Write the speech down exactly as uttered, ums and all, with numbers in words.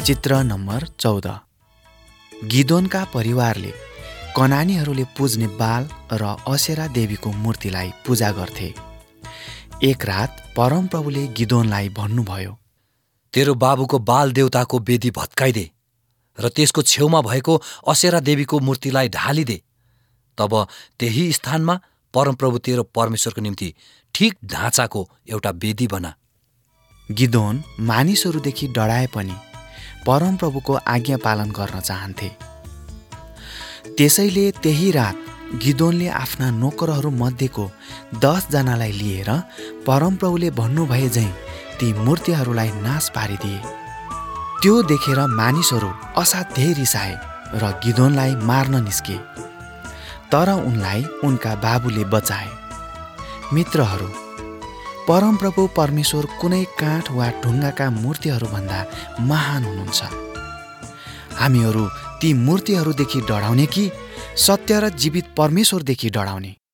चित्र नम्बर चौध। गिदोनका परिवारले कनानीहरूले पुज्ने बाल र असेरा देवीको मूर्तिलाई पूजा गर्थे। एक रात परमप्रभुले गिदोनलाई भन्नुभयो, तेरो बाबुको बाल देवताको वेदी भत्काइदे र त्यसको छेउमा भएको असेरा देवीको मूर्तिलाई ढालिदे। तब त्यही स्थानमा परमप्रभु तेरो परमेश्वरको निम्ति ठिक ढाँचाको एउटा वेदी बना। गिदोन मानिसहरूदेखि डराए पनि परमप्रभुको आज्ञा पालन गर्न चाहन्थे। त्यसैले त्यही रात गिदोनले आफ्ना नोकरहरू मध्येको दसजनालाई लिएर परमप्रभुले भन्नुभए झैँ ती मूर्तिहरूलाई नाश पारिदिए। त्यो देखेर मानिसहरू असाध्यै रिसाए र गिदोनलाई मार्न निस्के, तर उनलाई उनका बाबुले बचाए। मित्रहरू, परमप्रभु परमेश्वर कुनै काठ वा ढुङ्गाका मूर्तिहरूभन्दा महान हुनुहुन्छ। हामीहरू ती मूर्तिहरूदेखि डराउने कि सत्य र जीवित परमेश्वरदेखि डराउने?